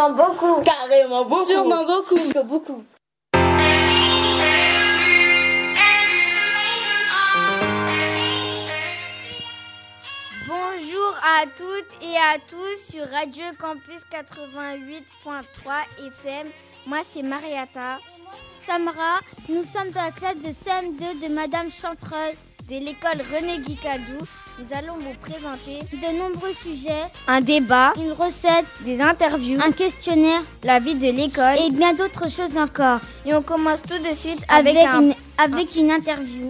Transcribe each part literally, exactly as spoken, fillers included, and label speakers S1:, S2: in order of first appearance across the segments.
S1: Sûrement beaucoup.
S2: Carrément beaucoup.
S3: Sûrement beaucoup.
S2: Plus que beaucoup.
S4: Bonjour à toutes et à tous sur Radio Campus quatre-vingt-huit point trois F M. Moi, c'est Mariata. Samra, nous sommes dans la classe de C M deux de Madame Chantreuil de l'école René Guicadou. Nous allons vous présenter de nombreux sujets, un débat, une recette, des interviews, un questionnaire, la vie de l'école et bien d'autres choses encore. Et on commence tout de suite avec, avec, un, une, avec un... une interview.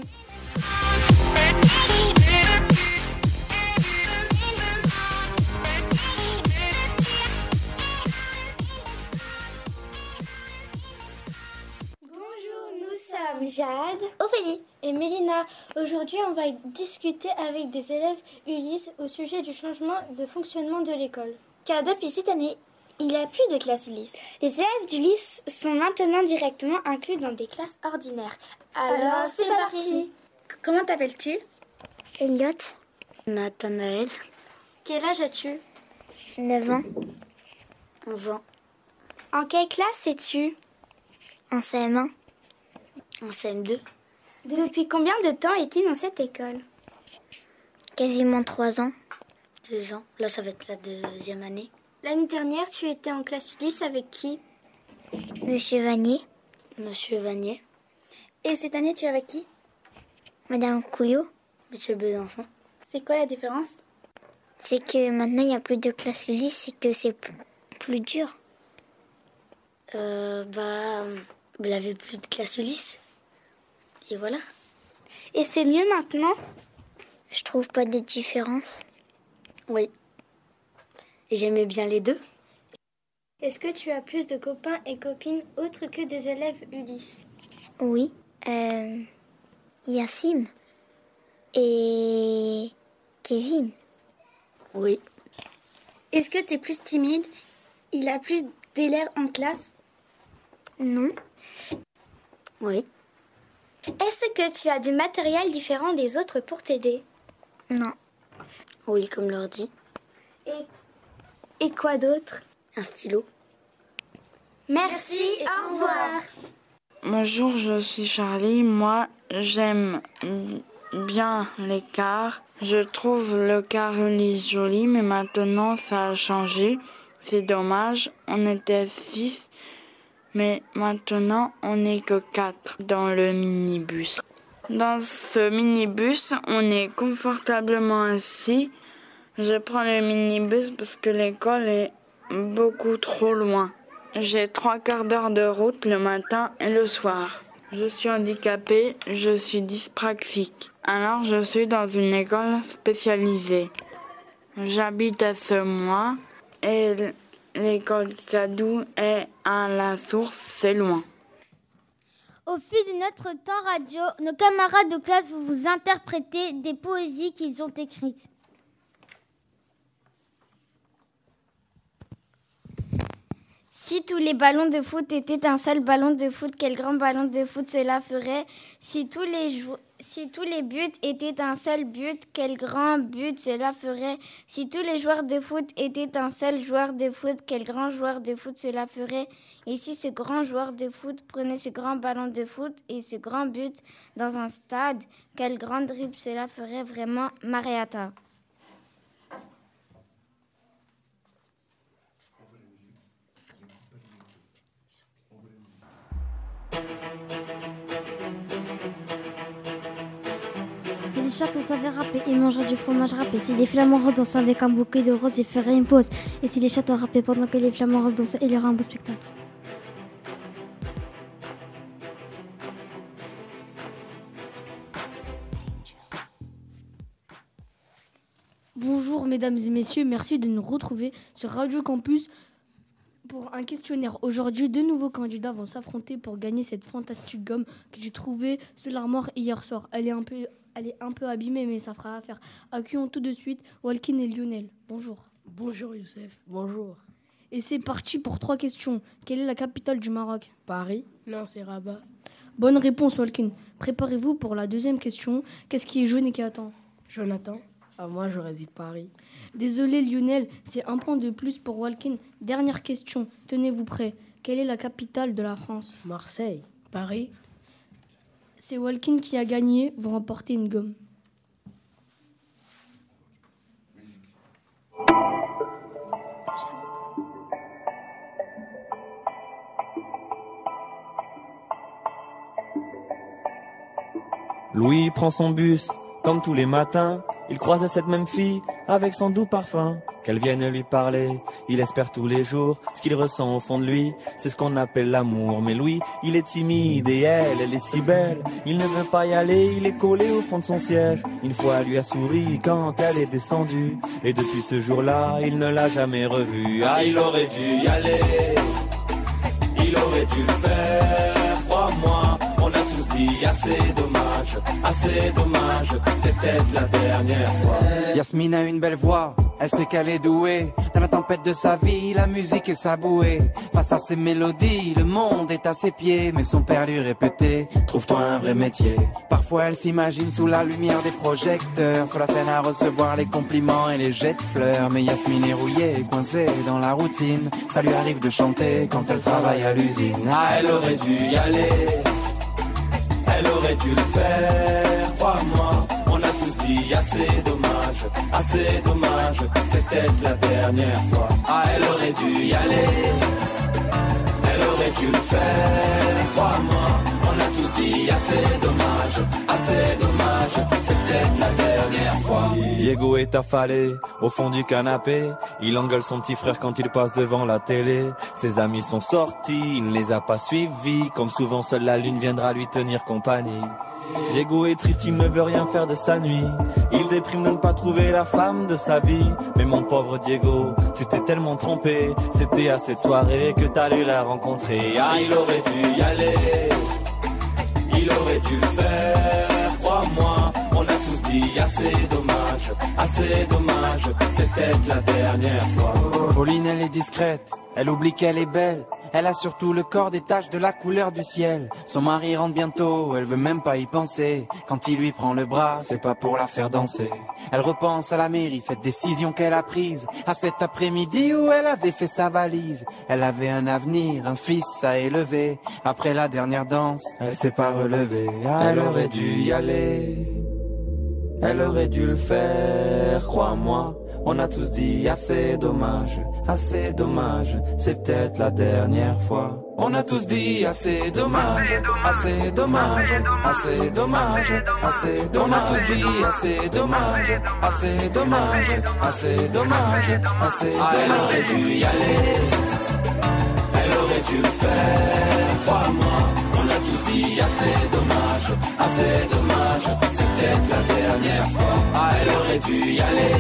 S1: Jade,
S5: Ophélie
S6: et Mélina. Aujourd'hui, on va discuter avec des élèves Ulysse au sujet du changement de fonctionnement de l'école.
S5: Car depuis cette année, il n'y a plus de classe Ulysse.
S1: Les élèves d'Ulysse sont maintenant directement inclus dans des classes ordinaires.
S5: Alors, Alors c'est parti. parti. Comment t'appelles-tu?
S7: Elliot.
S8: Nathanaël.
S6: Quel âge as-tu?
S7: neuf ans.
S8: onze ans.
S1: En quelle classe es-tu?
S7: En C M un.
S8: En C M deux.
S1: Depuis combien de temps es-tu dans cette école?
S7: Quasiment trois ans.
S8: Deux ans. Là, ça va être la deuxième année.
S6: L'année dernière, tu étais en classe Ulysse avec qui?
S7: Monsieur Vanier.
S8: Monsieur Vanier.
S5: Et cette année, tu es avec qui?
S7: Madame Couillot.
S8: Monsieur Besançon.
S5: C'est quoi la différence?
S7: C'est que maintenant, il n'y a plus de classe Ulysse et que c'est p- plus dur.
S8: Euh, bah, il n'y avait plus de classe Ulysse. Et voilà.
S1: Et c'est mieux maintenant?
S7: Je trouve pas de différence.
S8: Oui. Et j'aimais bien les deux.
S6: Est-ce que tu as plus de copains et copines autres que des élèves Ulysse?
S7: Oui. Euh, Yassim et Kevin.
S8: Oui.
S5: Est-ce que tu es plus timide? Il a plus d'élèves en classe?
S7: Non.
S8: Oui.
S1: Est-ce que tu as du matériel différent des autres pour t'aider?
S7: Non.
S8: Oui, comme l'ordi.
S1: Et, et quoi d'autre?
S8: Un stylo.
S1: Merci, et au revoir.
S9: Bonjour, je suis Charlie. Moi, j'aime bien les cars. Je trouve le car Ulysse joli, mais maintenant ça a changé. C'est dommage, on était six. Mais maintenant, on n'est que quatre dans le minibus. Dans ce minibus, on est confortablement assis. Je prends le minibus parce que l'école est beaucoup trop loin. J'ai trois quarts d'heure de route le matin et le soir. Je suis handicapée, je suis dyspraxique. Alors, je suis dans une école spécialisée. J'habite à Semois et l'école Cadou est à la source, c'est loin.
S4: Au fil de notre temps radio, nos camarades de classe vont vous interpréter des poésies qu'ils ont écrites. Si tous les ballons de foot étaient un seul ballon de foot, quel grand ballon de foot cela ferait? Si tous les jou- si tous les buts étaient un seul but, quel grand but cela ferait? Si tous les joueurs de foot étaient un seul joueur de foot, quel grand joueur de foot cela ferait? Et si ce grand joueur de foot prenait ce grand ballon de foot et ce grand but dans un stade, quel grand dribble cela ferait vraiment? Mariata.
S10: Si les chats savaient rapper, ils mangeraient du fromage râpé. Si les flamants roses dansaient avec un bouquet de roses, ils feraient une pause. Et si les chats rappaient pendant que les flamants roses dansaient, il y aurait un beau spectacle.
S3: Bonjour mesdames et messieurs, merci de nous retrouver sur Radio Campus pour un questionnaire. Aujourd'hui, deux nouveaux candidats vont s'affronter pour gagner cette fantastique gomme que j'ai trouvée sous l'armoire hier soir. Elle est un peu, elle est un peu abîmée, mais ça fera affaire. Accueillons tout de suite Walkin et Lionel. Bonjour.
S2: Bonjour Youssef. Bonjour.
S3: Et c'est parti pour trois questions. Quelle est la capitale du Maroc?
S2: Paris. Non, c'est Rabat.
S3: Bonne réponse, Walkin. Préparez-vous pour la deuxième question. Qu'est-ce qui est jaune et qui attend?
S2: Jonathan. Ah, moi, j'aurais dit Paris.
S3: Désolé Lionel, c'est un point de plus pour Walkin. Dernière question, tenez-vous prêts. Quelle est la capitale de la France?
S2: Marseille. Paris.
S3: C'est Walkin qui a gagné, vous remportez une gomme.
S11: Louis prend son bus, comme tous les matins. Il croise cette même fille, avec son doux parfum. Qu'elle vienne lui parler, il espère tous les jours. Ce qu'il ressent au fond de lui, c'est ce qu'on appelle l'amour. Mais Louis, il est timide et elle, elle est si belle. Il ne veut pas y aller, il est collé au fond de son siège. Une fois, elle lui a souri quand elle est descendue. Et depuis ce jour-là, il ne l'a jamais revue. Ah, il aurait dû y aller, il aurait dû le faire, crois-moi. On a tous dit assez dommage, assez dommage, c'est peut-être la dernière fois.
S12: Yasmine a une belle voix, elle sait qu'elle est douée. Dans la tempête de sa vie, la musique est sa bouée. Face à ses mélodies, le monde est à ses pieds. Mais son père lui répétait, trouve-toi un vrai métier. Parfois elle s'imagine sous la lumière des projecteurs, sur la scène à recevoir les compliments et les jets de fleurs. Mais Yasmine est rouillée, coincée dans la routine. Ça lui arrive de chanter quand elle travaille à l'usine.
S11: Ah, elle aurait dû y aller, elle aurait dû le faire, crois-moi. On a tous dit assez dommage, assez dommage, c'est peut-être la dernière fois. Ah, elle aurait dû y aller, elle aurait dû le faire, crois-moi. On a tous dit assez dommage, assez dommage, c'est peut-être la dernière fois. Diego est affalé au fond du canapé. Il engueule son petit frère quand il passe devant la télé. Ses amis sont sortis, il ne les a pas suivis. Comme souvent, seule la lune viendra lui tenir compagnie. Diego est triste, il ne veut rien faire de sa nuit. Il déprime de ne pas trouver la femme de sa vie. Mais mon pauvre Diego, tu t'es tellement trompé. C'était à cette soirée que t'allais la rencontrer. Ah, il aurait dû y aller, il aurait dû le faire, crois-moi. On a tous dit assez dommage, assez dommage, c'est peut-être la dernière fois.
S12: Pauline, elle est discrète, elle oublie qu'elle est belle. Elle a surtout le corps des taches de la couleur du ciel. Son mari rentre bientôt, elle veut même pas y penser. Quand il lui prend le bras, c'est pas pour la faire danser. Elle repense à la mairie, cette décision qu'elle a prise. À cet après-midi où elle avait fait sa valise. Elle avait un avenir, un fils à élever. Après la dernière danse, elle s'est pas relevée.
S11: Ah, elle aurait dû y aller, elle aurait dû le faire, crois-moi. On a tous dit assez dommage, assez dommage, c'est peut-être la dernière fois. On a tous dit assez dommage, assez dommage, assez dommage, assez dommage. On a tous dit assez dommage, assez dommage, assez dommage, assez dommage. Elle aurait dû y aller, elle aurait dû le faire, crois-moi. On a tous dit assez dommage, assez dommage, c'est peut-être la dernière fois. Ah, elle aurait dû y aller,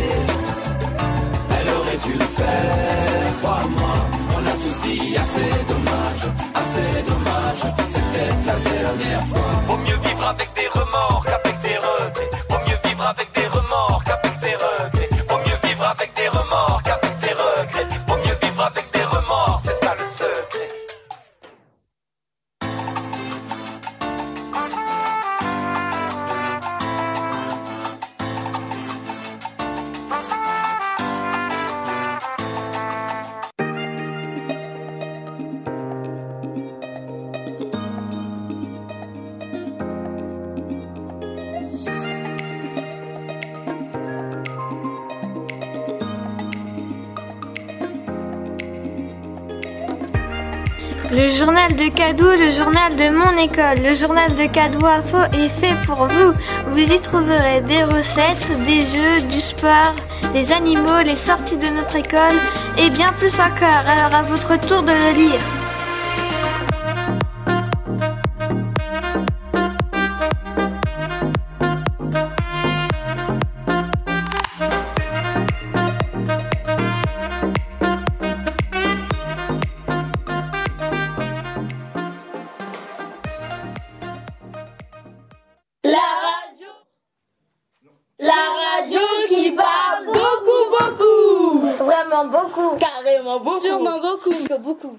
S11: elle aurait dû le faire, crois-moi. On a tous dit assez dommage, assez dommage, c'est peut-être la dernière fois. Vaut mieux vivre avec des remords qu'avec des regrets. Vaut mieux vivre avec des remords qu'avec des regrets. Vaut mieux vivre avec des remords qu'avec des regrets. Vaut mieux vivre avec des remords, c'est ça le secret.
S13: Le journal de Cadou, le journal de mon école. Le journal de Cadou Info est fait pour vous. Vous y trouverez des recettes, des jeux, du sport, des animaux, les sorties de notre école et bien plus encore. Alors à votre tour de le lire.
S6: Sûrement beaucoup.
S4: beaucoup.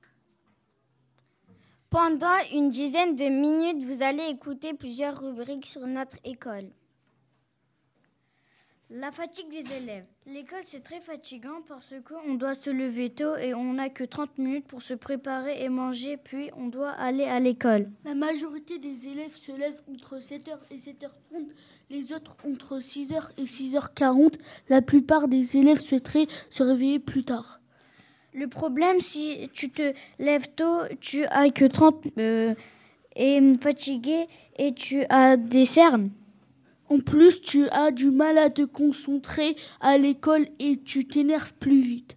S4: Pendant une dizaine de minutes, vous allez écouter plusieurs rubriques sur notre école.
S14: La fatigue des élèves. L'école, c'est très fatigant parce qu'on doit se lever tôt et on n'a que trente minutes pour se préparer et manger, puis on doit aller à l'école.
S15: La majorité des élèves se lèvent entre sept heures et sept heures trente, les autres entre six heures et six heures quarante. La plupart des élèves souhaiteraient se réveiller plus tard.
S14: Le problème, si tu te lèves tôt, tu as que trente euh, et fatigué et tu as des cernes.
S15: En plus, tu as du mal à te concentrer à l'école et tu t'énerves plus vite.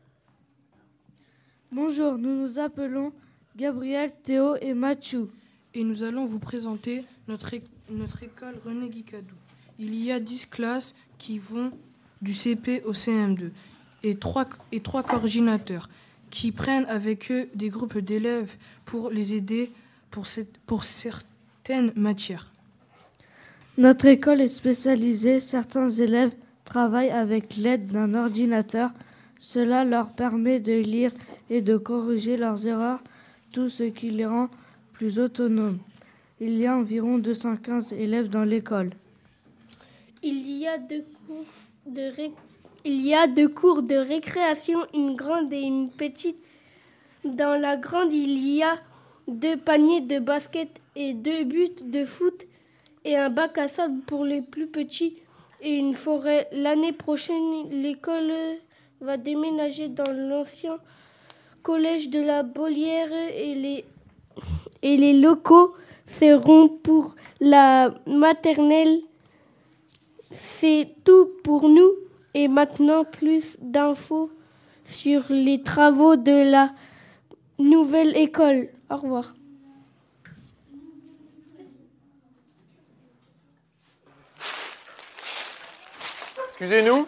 S2: Bonjour, nous nous appelons Gabriel, Théo et Mathieu. Et nous allons vous présenter notre, é- notre école René Guicadou. Il y a dix classes qui vont du C P au C M deux et trois, et trois coordinateurs qui prennent avec eux des groupes d'élèves pour les aider pour, cette, pour certaines matières.
S15: Notre école est spécialisée. Certains élèves travaillent avec l'aide d'un ordinateur. Cela leur permet de lire et de corriger leurs erreurs, tout ce qui les rend plus autonomes. Il y a environ deux cent quinze élèves dans l'école.
S6: Il y a deux cours de, ré... Il y a deux cours de récréation, une grande et une petite. Dans la grande, il y a deux paniers de basket et deux buts de foot et un bac à sable pour les plus petits et une forêt. L'année prochaine, l'école va déménager dans l'ancien collège de la Bollière et les, et les locaux seront pour la maternelle. C'est tout pour nous et maintenant plus d'infos sur les travaux de la nouvelle école. Au revoir.
S16: Excusez-nous.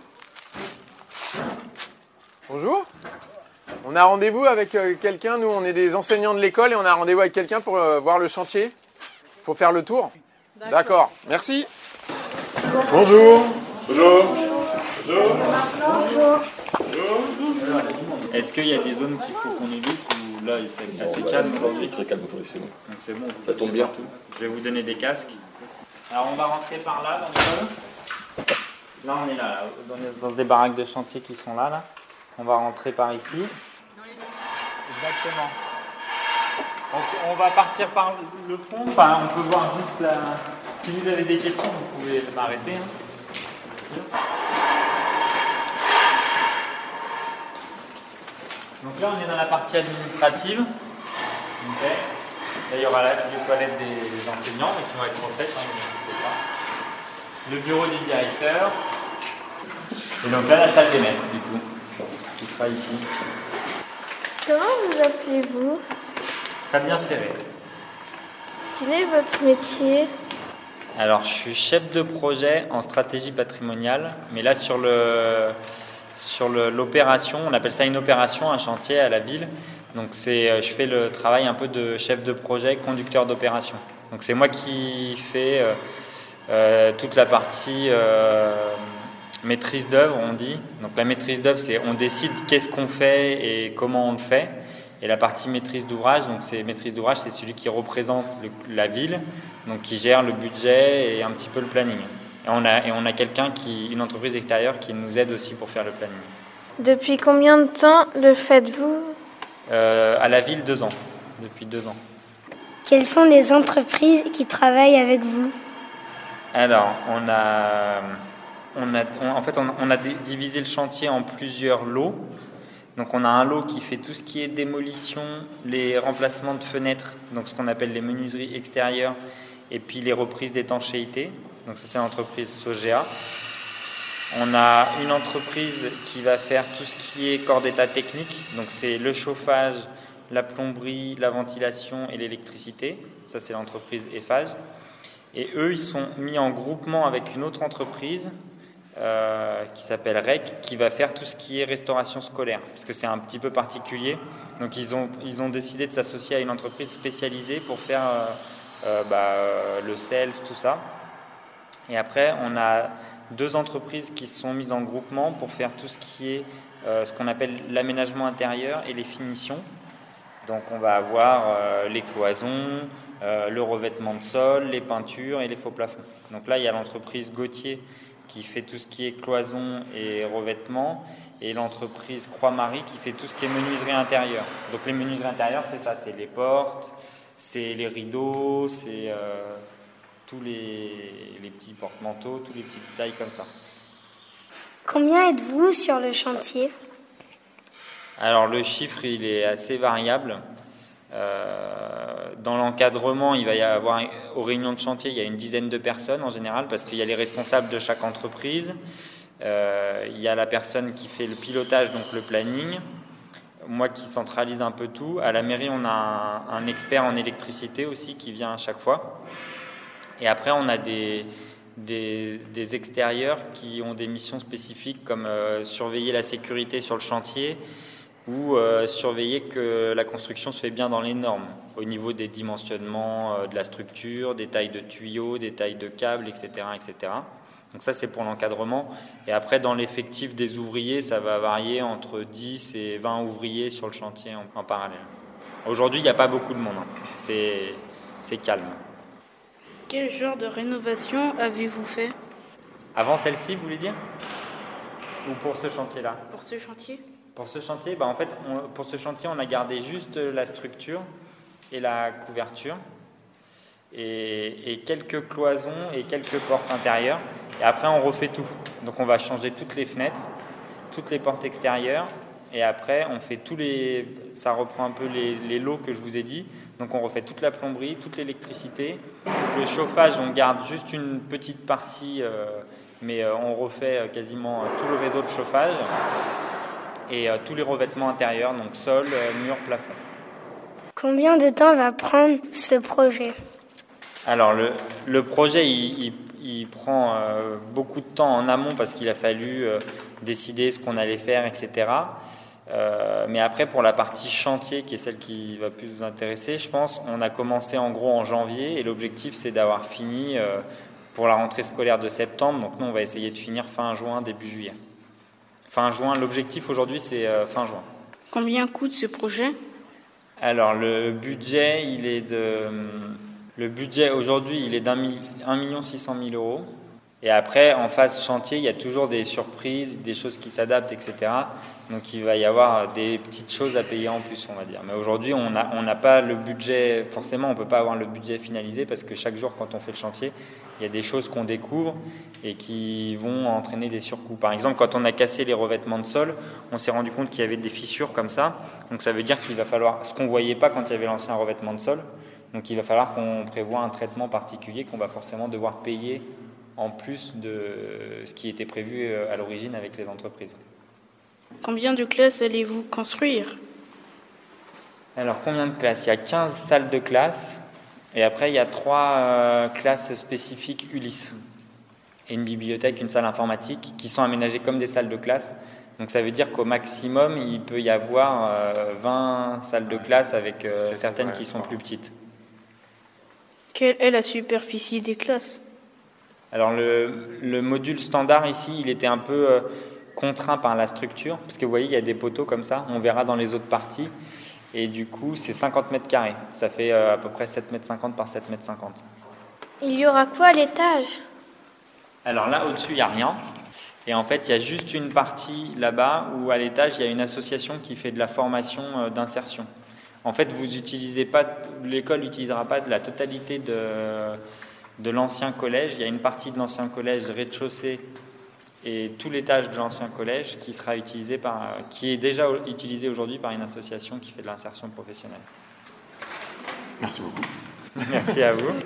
S16: Bonjour. On a rendez-vous avec euh, quelqu'un. Nous, on est des enseignants de l'école et on a rendez-vous avec quelqu'un pour euh, voir le chantier. Il faut faire le tour. D'accord. Merci. Bonjour.
S17: Bonjour.
S16: Bonjour.
S17: Bonjour. Est-ce qu'il y a des zones qu'il faut qu'on évite ou là c'est assez calme aujourd'hui?
S18: C'est très calme aujourd'hui, c'est bon.
S17: Donc c'est bon.
S18: Ça tombe bien.
S17: Partout. Je vais vous donner des casques. Alors on va rentrer par là dans l'école. Là, on est là, là dans, les, dans des baraques de chantier qui sont là, là. On va rentrer par ici. Exactement. Donc, on va partir par le fond. Enfin, on peut voir juste la... Si vous avez des questions, vous pouvez m'arrêter. Hein. Donc là, on est dans la partie administrative. Okay. Là, il y aura les toilettes des enseignants, mais qui vont être refaites, hein, ne vous inquiétez pas. Le bureau du directeur. Et donc là, la salle des maîtres, du coup, qui sera ici.
S13: Comment vous appelez-vous?
S17: Fabien Ferré.
S13: Quel est votre métier?
S17: Alors, je suis chef de projet en stratégie patrimoniale, mais là, sur le, sur le, l'opération, on appelle ça une opération, un chantier à la ville. Donc, c'est, je fais le travail un peu de chef de projet, conducteur d'opération. Donc, c'est moi qui fais euh, euh, toute la partie... Euh, maîtrise d'œuvre, on dit. Donc la maîtrise d'œuvre, c'est on décide qu'est-ce qu'on fait et comment on le fait. Et la partie maîtrise d'ouvrage, donc c'est maîtrise d'ouvrage, c'est celui qui représente le, la ville, donc qui gère le budget et un petit peu le planning. Et on a et on a quelqu'un qui, une entreprise extérieure, qui nous aide aussi pour faire le planning.
S13: Depuis combien de temps le faites-vous?
S17: euh, À la ville, deux ans. Depuis deux ans.
S7: Quelles sont les entreprises qui travaillent avec vous?
S17: Alors, on a On a, on, en fait, on, on a divisé le chantier en plusieurs lots. Donc, on a un lot qui fait tout ce qui est démolition, les remplacements de fenêtres, donc ce qu'on appelle les menuiseries extérieures, et puis les reprises d'étanchéité. Donc, ça, c'est l'entreprise Sogea. On a une entreprise qui va faire tout ce qui est corps d'état technique. Donc, c'est le chauffage, la plomberie, la ventilation et l'électricité. Ça, c'est l'entreprise Eiffage. Et eux, ils sont mis en groupement avec une autre entreprise Euh, qui s'appelle R E C, qui va faire tout ce qui est restauration scolaire, parce que c'est un petit peu particulier. Donc ils ont, ils ont décidé de s'associer à une entreprise spécialisée pour faire euh, euh, bah, le self, tout ça. Et après, on a deux entreprises qui se sont mises en groupement pour faire tout ce qui est euh, ce qu'on appelle l'aménagement intérieur et les finitions. Donc on va avoir euh, les cloisons, euh, le revêtement de sol, les peintures et les faux plafonds. Donc là, il y a l'entreprise Gauthier qui fait tout ce qui est cloison et revêtement, et l'entreprise Croix-Marie qui fait tout ce qui est menuiserie intérieure. Donc les menuiseries intérieures, c'est ça, c'est les portes, c'est les rideaux, c'est euh, tous les, les petits porte-manteaux, tous les petits détails comme ça.
S7: Combien êtes-vous sur le chantier?
S17: Alors le chiffre, il est assez variable. Euh, dans l'encadrement, il va y avoir, aux réunions de chantier, il y a une dizaine de personnes en général, parce qu'il y a les responsables de chaque entreprise, euh, il y a la personne qui fait le pilotage, donc le planning, moi qui centralise un peu tout. À la mairie, on a un, un expert en électricité aussi qui vient à chaque fois. Et après, on a des, des, des extérieurs qui ont des missions spécifiques, comme euh, surveiller la sécurité sur le chantier, ou euh, surveiller que la construction se fait bien dans les normes, au niveau des dimensionnements euh, de la structure, des tailles de tuyaux, des tailles de câbles, et cetera, et cetera. Donc ça, c'est pour l'encadrement. Et après, dans l'effectif des ouvriers, ça va varier entre dix et vingt ouvriers sur le chantier en, en parallèle. Aujourd'hui, il n'y a pas beaucoup de monde, hein. c'est, c'est calme.
S2: Quel genre de rénovation avez-vous fait?
S17: Avant celle-ci, vous voulez dire? Ou pour ce chantier-là?
S2: Pour ce chantier?
S17: Pour ce chantier, bah en fait, on, pour ce chantier, on a gardé juste la structure et la couverture et, et quelques cloisons et quelques portes intérieures. Et après, on refait tout. Donc, on va changer toutes les fenêtres, toutes les portes extérieures. Et après, on fait tous les... Ça reprend un peu les, les lots que je vous ai dit. Donc, on refait toute la plomberie, toute l'électricité. Le chauffage, on garde juste une petite partie, euh, mais euh, on refait quasiment tout le réseau de chauffage. Et euh, tous les revêtements intérieurs, donc sol, euh, mur, plafond.
S7: Combien de temps va prendre ce projet?
S17: Alors le, le projet, il, il, il prend euh, beaucoup de temps en amont parce qu'il a fallu euh, décider ce qu'on allait faire, et cetera. Euh, mais après, pour la partie chantier, qui est celle qui va plus vous intéresser, je pense, on a commencé en gros en janvier et l'objectif, c'est d'avoir fini euh, pour la rentrée scolaire de septembre. Donc nous, on va essayer de finir fin juin, début juillet. Fin juin, l'objectif aujourd'hui, c'est euh, fin juin.
S2: Combien coûte ce projet?
S17: Alors, le budget, il est de... Le budget aujourd'hui, il est d'un un million six cent mille euros. Et après, en phase chantier, il y a toujours des surprises, des choses qui s'adaptent, et cetera. Donc, il va y avoir des petites choses à payer en plus, on va dire. Mais aujourd'hui, on n'a on n'a pas le budget... Forcément, on ne peut pas avoir le budget finalisé parce que chaque jour, quand on fait le chantier, il y a des choses qu'on découvre et qui vont entraîner des surcoûts. Par exemple, quand on a cassé les revêtements de sol, on s'est rendu compte qu'il y avait des fissures comme ça. Donc, ça veut dire qu'il va falloir... Ce qu'on ne voyait pas quand il y avait l'ancien revêtement de sol. Donc, il va falloir qu'on prévoie un traitement particulier qu'on va forcément devoir payer en plus de ce qui était prévu à l'origine avec les entreprises.
S2: Combien de classes allez-vous construire?
S17: Alors, combien de classes? Il y a quinze salles de classe et après, il y a trois euh, classes spécifiques Ulysse et une bibliothèque, une salle informatique qui sont aménagées comme des salles de classe. Donc, ça veut dire qu'au maximum, il peut y avoir euh, vingt salles de classe avec euh, certaines qui sont plus petites.
S2: Quelle est la superficie des classes?
S17: Alors, le, le module standard ici, il était un peu... Euh, contraint par la structure, parce que vous voyez, il y a des poteaux comme ça, on verra dans les autres parties, et du coup, c'est cinquante mètres carrés. Ça fait euh, à peu près sept mètres cinquante par sept mètres cinquante.
S4: Il y aura quoi à l'étage?
S17: Alors là, au-dessus, il n'y a rien. Et en fait, il y a juste une partie là-bas où, à l'étage, il y a une association qui fait de la formation euh, d'insertion. En fait, vous utilisez pas, l'école n'utilisera pas de la totalité de, de l'ancien collège. Il y a une partie de l'ancien collège rez-de-chaussée et tout l'étage de l'ancien collège qui sera utilisé par, qui est déjà utilisé aujourd'hui par une association qui fait de l'insertion professionnelle.
S16: Merci beaucoup.
S17: Merci à vous. Là,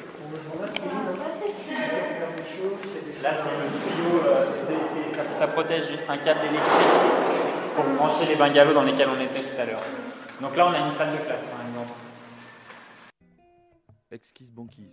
S17: c'est le tuyau, euh, c'est, c'est, ça, ça protège un câble électrique pour brancher les bungalows dans lesquels on était tout à l'heure. Donc là, on a une salle de classe, par exemple.
S18: Exquise banquise.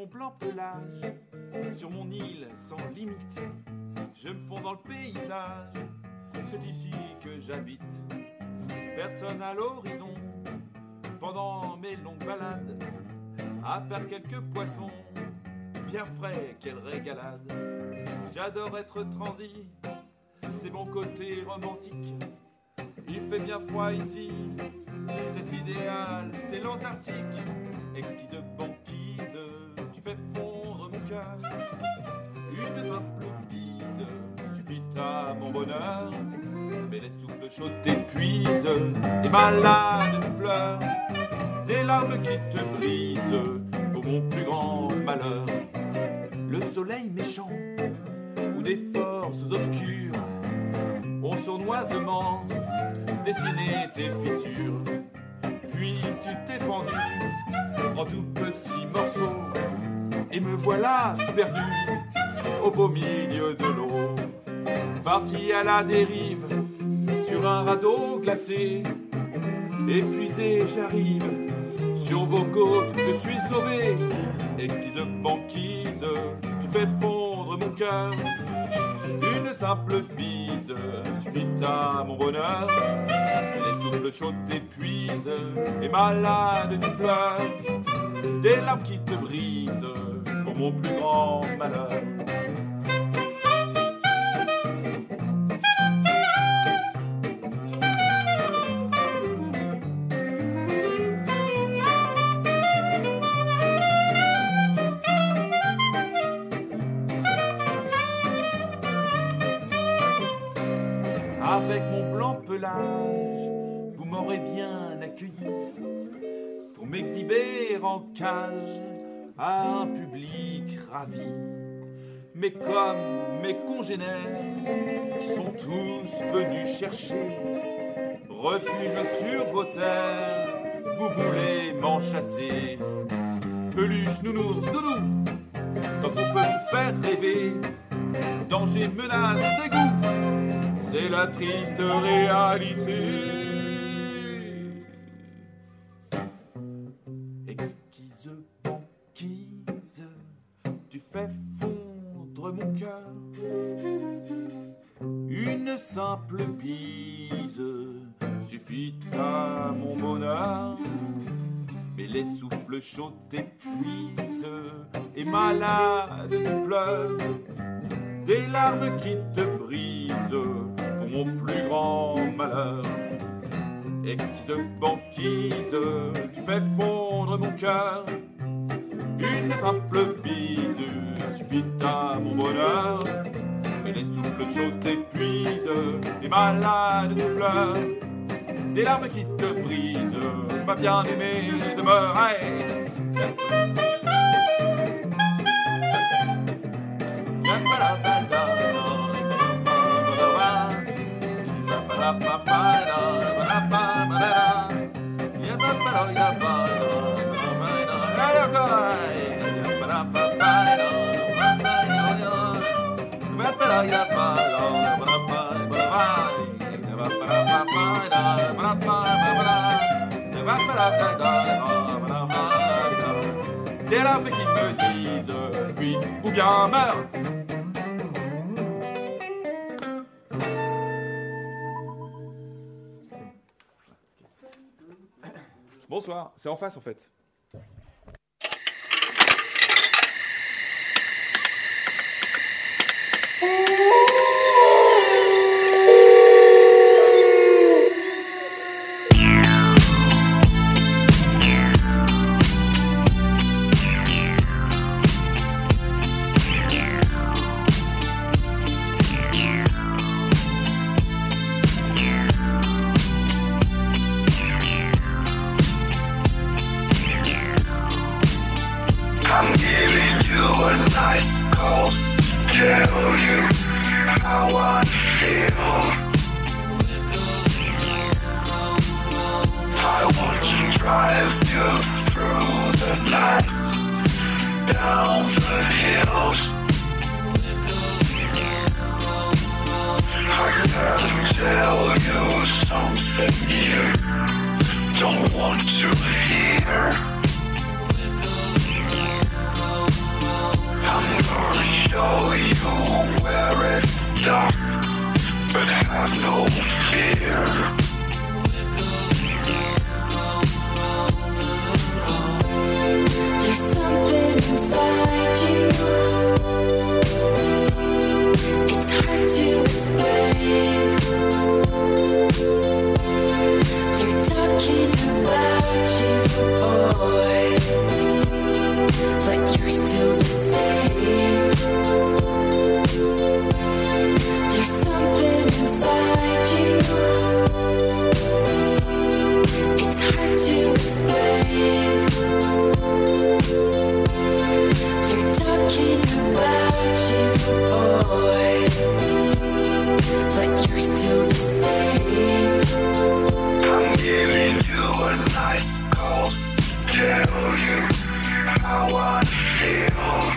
S18: mon plan pelage, sur mon île sans limite, je me fonds dans le paysage, c'est ici que j'habite. Personne à l'horizon, pendant mes longues balades, à part quelques poissons, bien frais, quelle régalade. J'adore être transi, c'est mon côté romantique. Il fait bien froid ici, c'est idéal, c'est l'Antarctique. Exquise banquise, tu fais fondre mon cœur. Une simple bise suffit à mon bonheur. Mais les souffles chauds t'épuisent, t'es malade, tu pleures. Des larmes qui te brisent, pour mon plus grand malheur. Le soleil méchant, ou des forces obscures, ont sournoisement dessiné tes fissures. Puis tu t'es fendu en tout petits morceaux, et me voilà perdu au beau milieu de l'eau. Parti à la dérive, sur un radeau glacé, épuisé j'arrive, sur vos côtes je suis sauvé. Exquise banquise, tu fais fondre mon cœur. Une simple bise suffit à mon bonheur. Les souffles chauds t'épuisent, et malade tu pleures. Des larmes qui te brisent, pour mon plus grand malheur. Avec mon blanc pelage, vous m'aurez bien accueilli pour m'exhiber en cage à un public ravi. Mais comme mes congénères sont tous venus chercher refuge sur vos terres, vous voulez m'enchasser. Peluche, nounours, doudou, tant qu'on peut vous faire rêver, danger, menace, dégoût, c'est la triste réalité. Exquise banquise, tu fais fondre mon cœur. Une simple bise suffit à mon bonheur. Mais les souffles chauds t'épuisent, et malade tu pleures. Des larmes qui te brisent, pour mon plus grand malheur. Exquise banquise, tu fais fondre mon cœur. Une simple bise suffit à mon bonheur. Mais les souffles chauds t'épuisent, et malade tu pleures. Des larmes qui te brisent, ma bien-aimée demeure. Des larmes qui me disent fuis ou bien meurs. Bonsoir, c'est en face en fait.
S19: I'm giving you a night call to tell you how I feel. I want to drive you through the night, down the hills. I gotta tell you something you don't want to hear. I'm gonna show you where it's dark, but have no fear.
S20: There's something inside you. It's hard to explain. They're talking about you, boy, but you're still the same. There's something inside you. It's hard to explain. They're talking about you, boy, but you're still the same.
S19: I'm giving you a night call to tell you how I feel.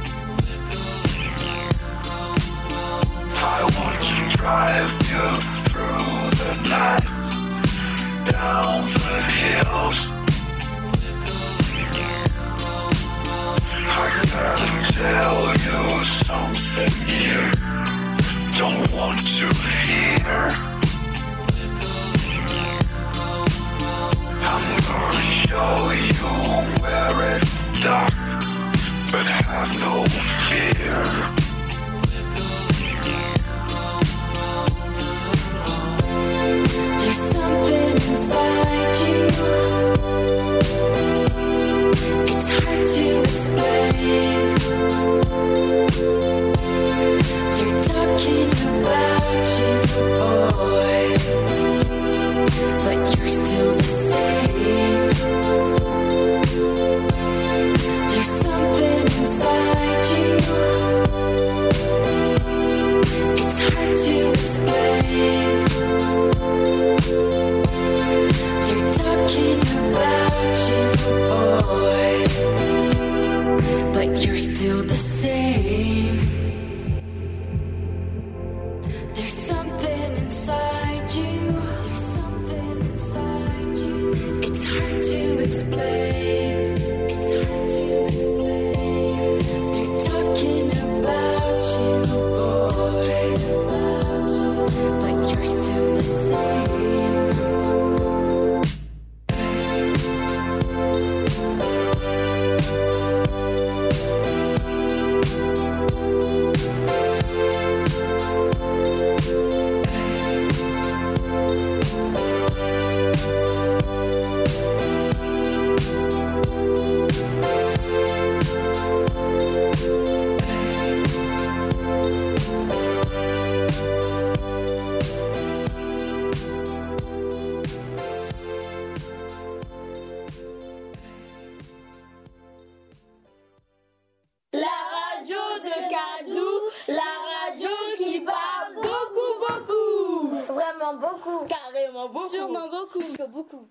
S19: I want to drive you through the night, down the hills. I gotta tell you something you don't want to hear. I'm gonna show you where it's dark, but have no fear.
S20: There's something inside you. It's hard to explain. They're talking about you, boy, but you're still the same. There's something inside you. It's hard to explain. They're talking about you, boy, but you're still the same. There's something inside you. There's something inside you. It's hard to explain. It's hard to explain. They're talking about you, boy, but you're still the same.
S5: Beaucoup.
S6: Carrément beaucoup.
S5: Sûrement beaucoup. Beaucoup.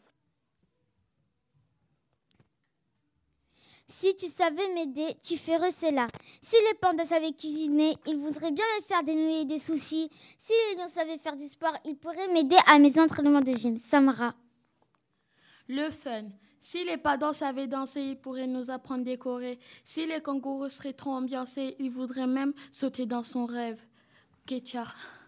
S4: Si tu savais m'aider, tu ferais cela. Si les pandas savaient cuisiner, ils voudraient bien me faire des nouilles et des sushis. Si les lions savaient faire du sport, ils pourraient m'aider à mes entraînements de gym. Samara.
S6: Le fun. Si les padans savaient danser, ils pourraient nous apprendre des chorés. Si les kangourous seraient trop ambiancés, ils voudraient même sauter dans son rêve. Ketcha.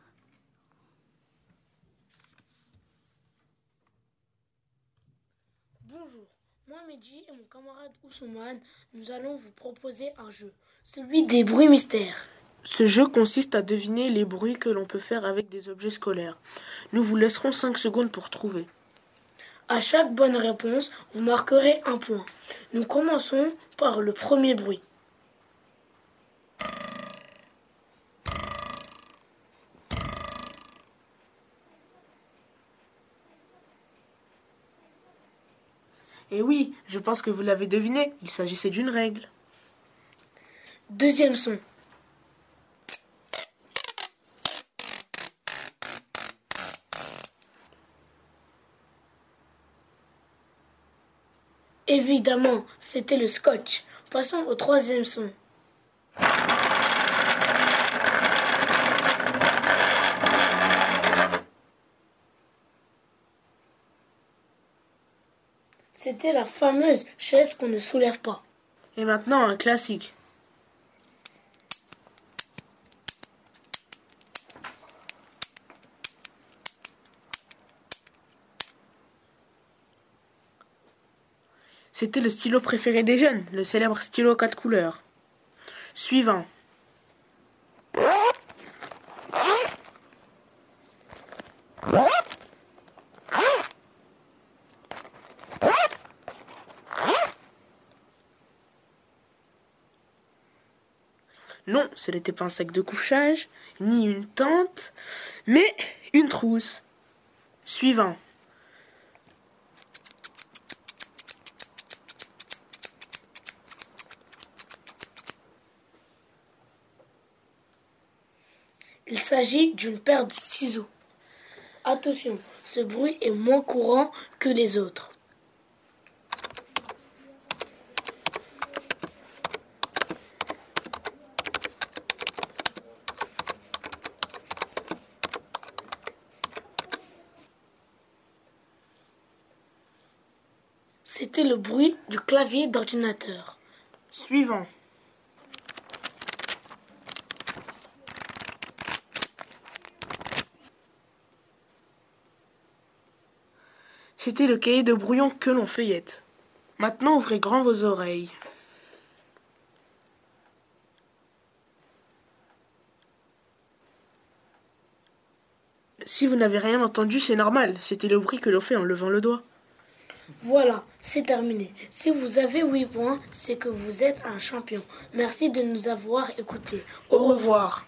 S21: Bonjour, moi Mehdi et mon camarade Ousmane, nous allons vous proposer un jeu, celui des bruits mystères.
S22: Ce jeu consiste à deviner les bruits que l'on peut faire avec des objets scolaires. Nous vous laisserons cinq secondes pour trouver.
S21: À chaque bonne réponse, vous marquerez un point. Nous commençons par le premier bruit.
S22: Et oui, je pense que vous l'avez deviné, il s'agissait d'une règle.
S21: Deuxième son. Évidemment, c'était le scotch. Passons au troisième son. C'était la fameuse chaise qu'on ne soulève pas.
S22: Et maintenant, un classique. C'était le stylo préféré des jeunes, le célèbre stylo quatre couleurs. Suivant. Non, ce n'était pas un sac de couchage, ni une tente, mais une trousse. Suivant.
S21: Il s'agit d'une paire de ciseaux. Attention, ce bruit est moins courant que les autres. C'était le bruit du clavier d'ordinateur.
S22: Suivant. C'était le cahier de brouillon que l'on feuillette. Maintenant, ouvrez grand vos oreilles. Si vous n'avez rien entendu, c'est normal. C'était le bruit que l'on fait en levant le doigt.
S21: Voilà, c'est terminé. Si vous avez huit points, c'est que vous êtes un champion. Merci de nous avoir écoutés.
S22: Au revoir.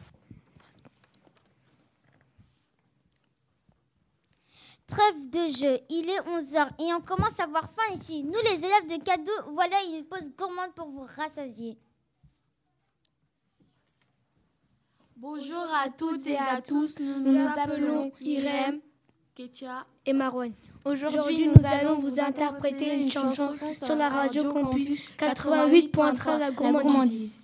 S10: Trêve de jeu, il est onze heures et on commence à avoir faim ici. Nous les élèves de Cadou, voilà une pause gourmande pour vous rassasier.
S6: Bonjour à toutes et à tous, nous nous, nous appelons Irem, Ketia et Marouane. Aujourd'hui, nous allons vous interpréter une chanson sur la radio Campus quatre-vingt-huit point trois, la gourmandise.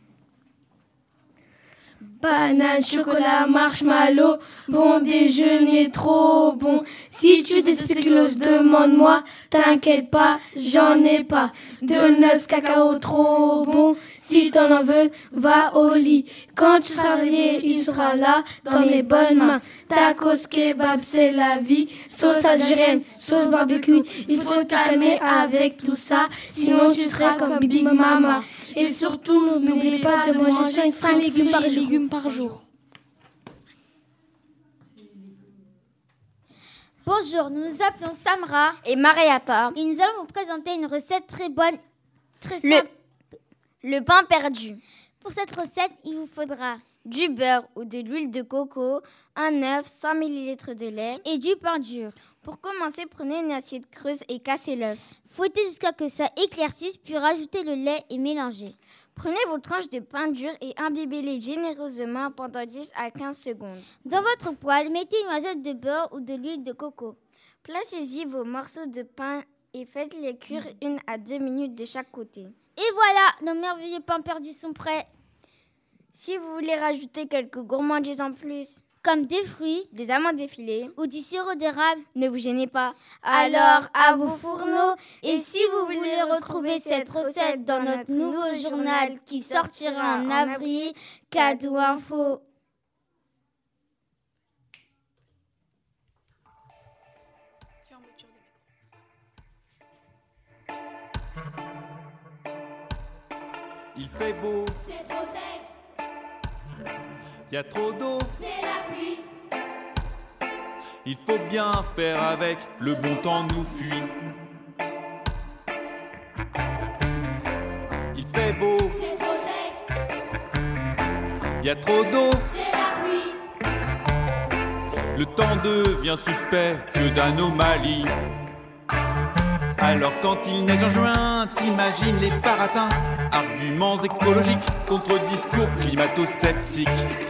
S6: Banane, chocolat, marshmallow, bon déjeuner trop bon. Si tu des spéculoos, demande-moi, t'inquiète pas, j'en ai pas. Donuts, cacao trop bon, si t'en en veux, va au lit. Quand tu seras réveillé, il sera là, dans mes bonnes mains. Tacos, kebab, c'est la vie. Sauce algérienne, sauce barbecue, il faut te calmer avec tout ça, sinon tu seras comme Big Mama. Et surtout, n'oublie pas de manger cinq légumes par légumes par jour.
S10: Bonjour, nous nous appelons Samra et Mariata et nous allons vous présenter une recette très bonne, très simple. Le, le pain perdu. Pour cette recette, il vous faudra du beurre ou de l'huile de coco, un œuf, cent millilitres de lait et du pain dur. Pour commencer, prenez une assiette creuse et cassez l'œuf. Fouettez jusqu'à ce que ça éclaircisse, puis rajoutez le lait et mélangez. Prenez vos tranches de pain dur et imbibez-les généreusement pendant dix à quinze secondes. Dans votre poêle, mettez une assiette de beurre ou de l'huile de coco. Placez-y vos morceaux de pain et faites-les cuire une à deux minutes de chaque côté. Et voilà, nos merveilleux pains perdus sont prêts. Si vous voulez rajouter quelques gourmandises en plus, comme des fruits, des amandes effilées ou du sirop d'érable, ne vous gênez pas. Alors, à vos fourneaux. Et si vous voulez retrouver cette recette dans notre nouveau journal qui sortira en avril, Cadou Info.
S18: Il fait beau,
S20: c'est trop sec.
S18: Il y a trop d'eau,
S20: c'est la pluie.
S18: Il faut bien faire avec, le bon temps nous fuit. Il fait beau,
S20: c'est trop sec.
S18: Il y a trop d'eau,
S20: c'est la pluie.
S18: Le temps devient suspect, que d'anomalie. Alors quand il neige en juin, t'imagines les baratins. Arguments écologiques contre discours climato-sceptiques.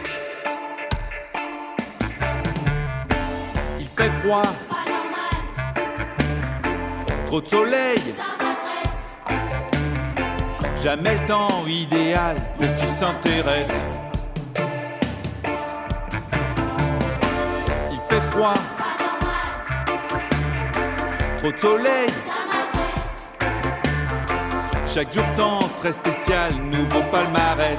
S18: Il fait froid,
S20: pas normal.
S18: Trop de soleil,
S20: ça m'adresse.
S18: Jamais le temps idéal pour qui s'intéresse. Il fait froid,
S20: pas normal.
S18: Trop de soleil,
S20: ça m'adresse.
S18: Chaque jour temps très spécial, nouveau palmarès.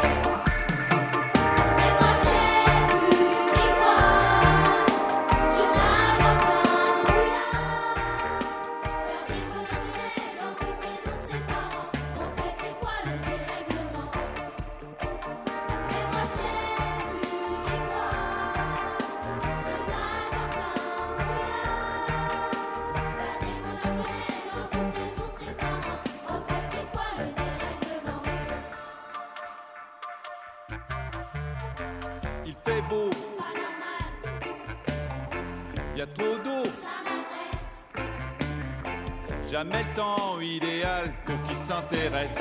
S18: fait beau. Y a trop d'eau. Jamais le temps idéal pour qui s'intéresse.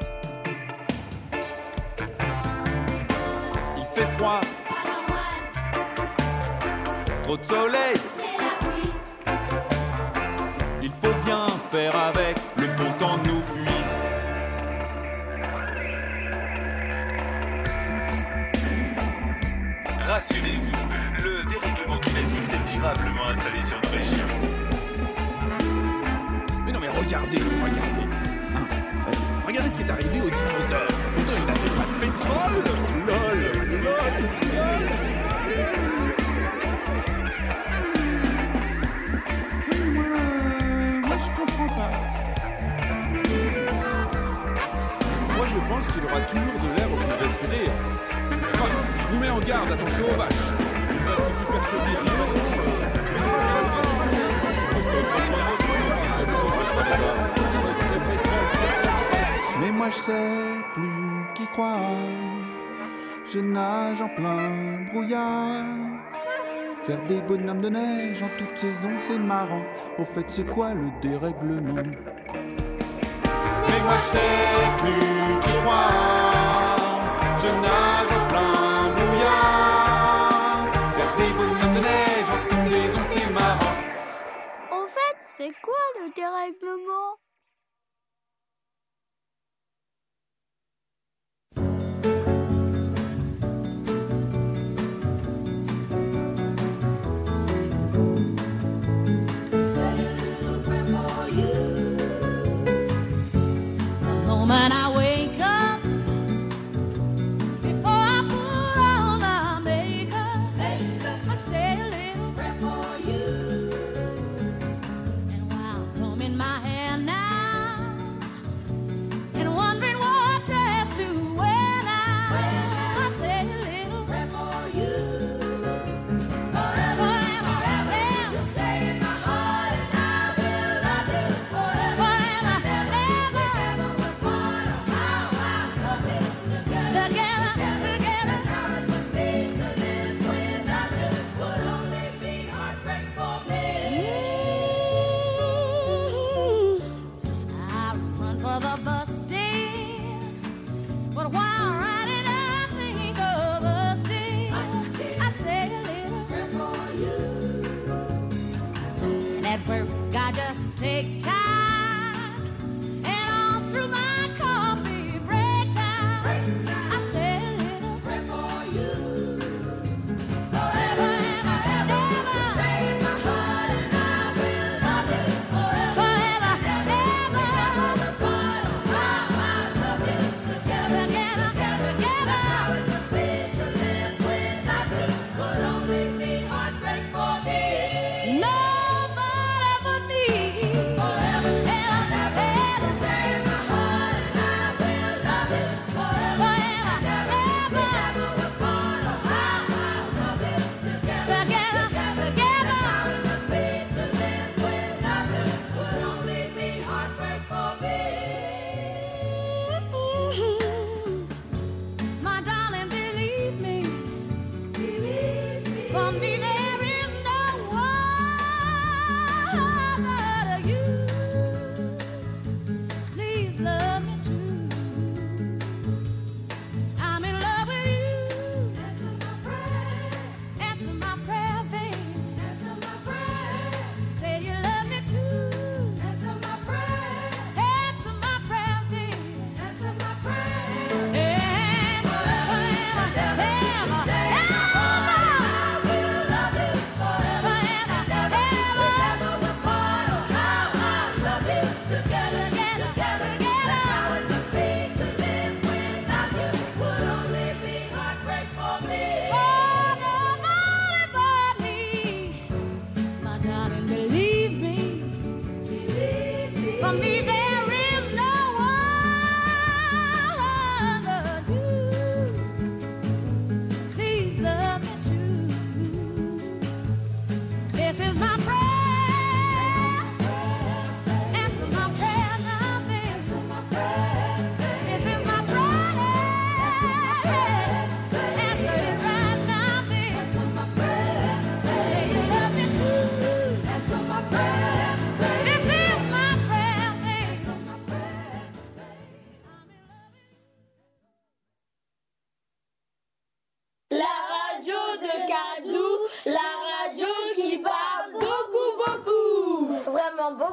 S18: Il fait froid. Trop de soleil. Il faut bien faire avec, le bon temps nous fuit.
S1: Rassurez-vous, le dérèglement climatique s'est durablement installé sur nos régions.
S18: Mais non mais regardez, regardez. Hein, euh, regardez ce qui est arrivé aux dinosaures. Pourtant il n'avait pas de pétrole. Lol, lol, lol. Moi je comprends pas. Moi je pense qu'il aura toujours de l'air pour respirer. Enfin, je vous mets en garde, attention aux vaches. Une vache de super choquée. Mais moi je sais plus qui croire. Je nage en plein brouillard. Faire des bonhommes de neige en toute saison c'est marrant. Au fait c'est quoi le dérèglement? Mais moi je sais plus qui croire. Je nage en plein brouillard. Faire des bonhommes de neige en toute saison c'est marrant.
S10: Au fait, c'est quoi le dérèglement?
S20: When I wake up, before I put on my makeup, I say a little prayer for you. And while combing my hair now, and wondering what dress to wear now, I say a little prayer for you. Forever, forever, forever, you stay in my heart and I will love you forever, forever, ever. I just take time, and all through my coffee break time, break time. I say a little prayer for you. Forever and ever, ever, stay in my heart and I will love you forever, forever, ever. Never apart, oh how I love you together, together, together, together. That's how it must be to live without you. Would only mean heartbreak for me. No. Now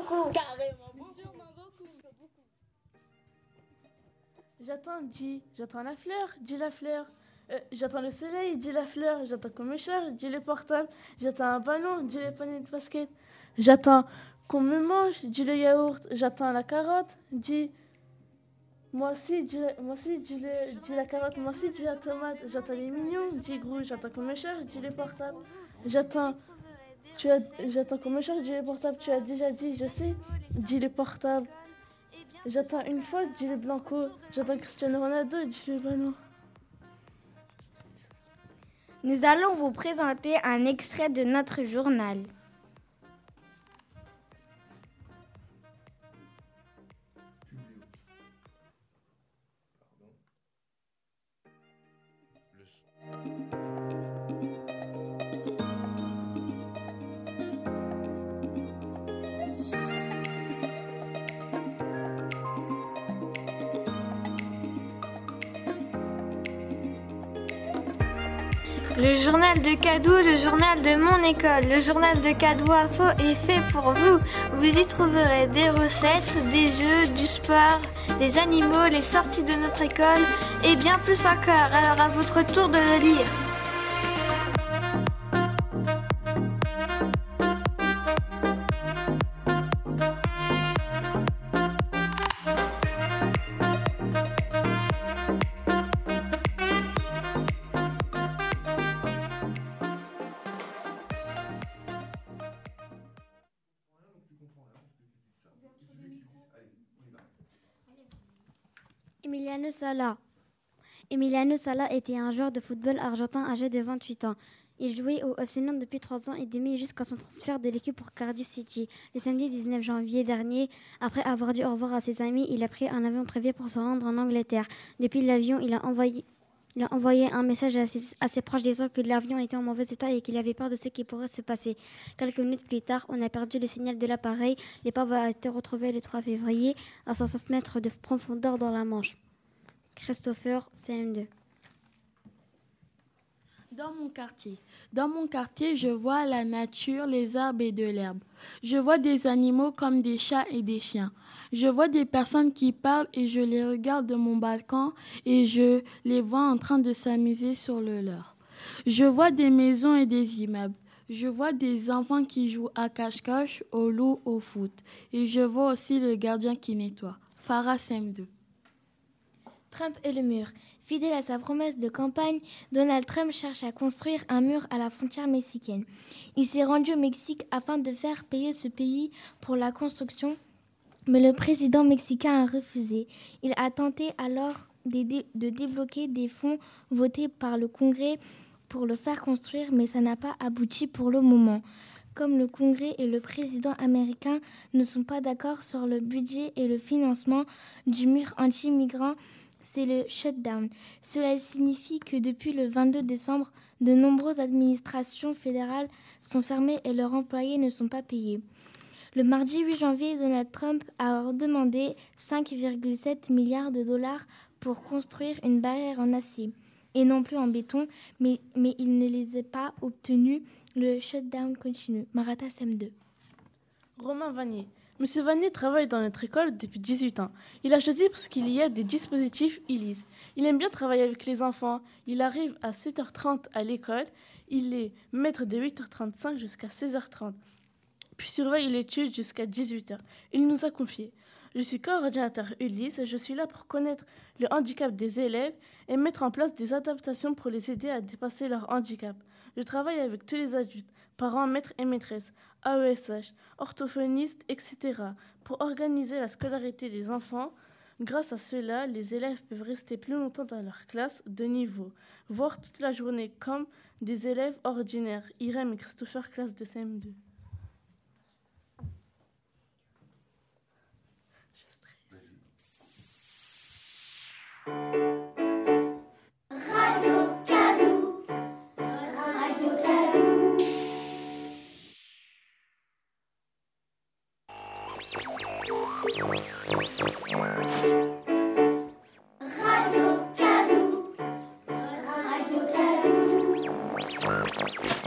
S10: beaucoup.
S6: Carrément beaucoup. Sûrement beaucoup. J'attends, dis, j'attends la fleur, dis la fleur. Euh, j'attends le soleil, dis la fleur. J'attends qu'on me charge, dis le portable. J'attends un ballon, dis le panier de basket. J'attends qu'on me mange, dis le yaourt. J'attends la carotte, dis... Moi aussi, dis, moi aussi, dis, le, dis la carotte. Moi aussi, dis la tomate. J'attends les mignons, dis gros. J'attends qu'on me charge, dis le portable. J'attends... Tu as, j'attends qu'on me charge, dis le portable. Tu as déjà dit, je sais, dis le portable. J'attends une faute, dis le blanco. J'attends Cristiano Ronaldo, dis le ballon.
S4: Nous allons vous présenter un extrait de notre journal.
S13: Le journal de Cadou, le journal de mon école. Le journal de Cadou Info est fait pour vous. Vous y trouverez des recettes, des jeux, du sport, des animaux, les sorties de notre école et bien plus encore. Alors à votre tour de le lire.
S8: Emiliano Sala. Emiliano Sala était un joueur de football argentin âgé de vingt-huit ans. Il jouait au F C Nantes depuis trois ans et demi jusqu'à son transfert de l'équipe pour Cardiff City. Le samedi dix-neuf janvier dernier, après avoir dit au revoir à ses amis, il a pris un avion privé pour se rendre en Angleterre. Depuis l'avion, il a envoyé, il a envoyé un message à ses, à ses proches disant que l'avion était en mauvais état et qu'il avait peur de ce qui pourrait se passer. Quelques minutes plus tard, on a perdu le signal de l'appareil. L'épave a été retrouvée le trois février à soixante mètres de profondeur dans la Manche. Christopher, C M deux.
S6: Dans mon quartier. Dans mon quartier, je vois la nature, les arbres et de l'herbe. Je vois des animaux comme des chats et des chiens. Je vois des personnes qui parlent et je les regarde de mon balcon et je les vois en train de s'amuser sur le leur. Je vois des maisons et des immeubles. Je vois des enfants qui jouent à cache-cache, au loup, au foot. Et je vois aussi le gardien qui nettoie. Farah, C M deux.
S9: Trump et le mur. Fidèle à sa promesse de campagne, Donald Trump cherche à construire un mur à la frontière mexicaine. Il s'est rendu au Mexique afin de faire payer ce pays pour la construction, mais le président mexicain a refusé. Il a tenté alors de, dé- de débloquer des fonds votés par le Congrès pour le faire construire, mais ça n'a pas abouti pour le moment. Comme le Congrès et le président américain ne sont pas d'accord sur le budget et le financement du mur anti-migrants, c'est le shutdown. Cela signifie que depuis le vingt-deux décembre, de nombreuses administrations fédérales sont fermées et leurs employés ne sont pas payés. Le mardi huit janvier, Donald Trump a demandé cinq virgule sept milliards de dollars pour construire une barrière en acier, et non plus en béton, mais, mais il ne les a pas obtenus. Le shutdown continue. Maratha C M deux.
S6: Romain Vanier. Monsieur Vanier travaille dans notre école depuis dix-huit ans. Il a choisi parce qu'il y a des dispositifs Ulysse. Il aime bien travailler avec les enfants. Il arrive à sept heures trente à l'école. Il est maître de huit heures trente-cinq jusqu'à seize heures trente. Puis surveille l'étude jusqu'à dix-huit heures. Il nous a confié: je suis coordinateur Ulysse et je suis là pour connaître le handicap des élèves et mettre en place des adaptations pour les aider à dépasser leur handicap. Je travaille avec tous les adultes, parents, maîtres et maîtresses, A E S H, orthophonistes, et cetera, pour organiser la scolarité des enfants. Grâce à cela, les élèves peuvent rester plus longtemps dans leur classe de niveau, voire toute la journée comme des élèves ordinaires. Irem et Christopher, classe de C M deux.
S20: Radio Cadou, Radio Cadou. Radio Cadou, Radio Cadou.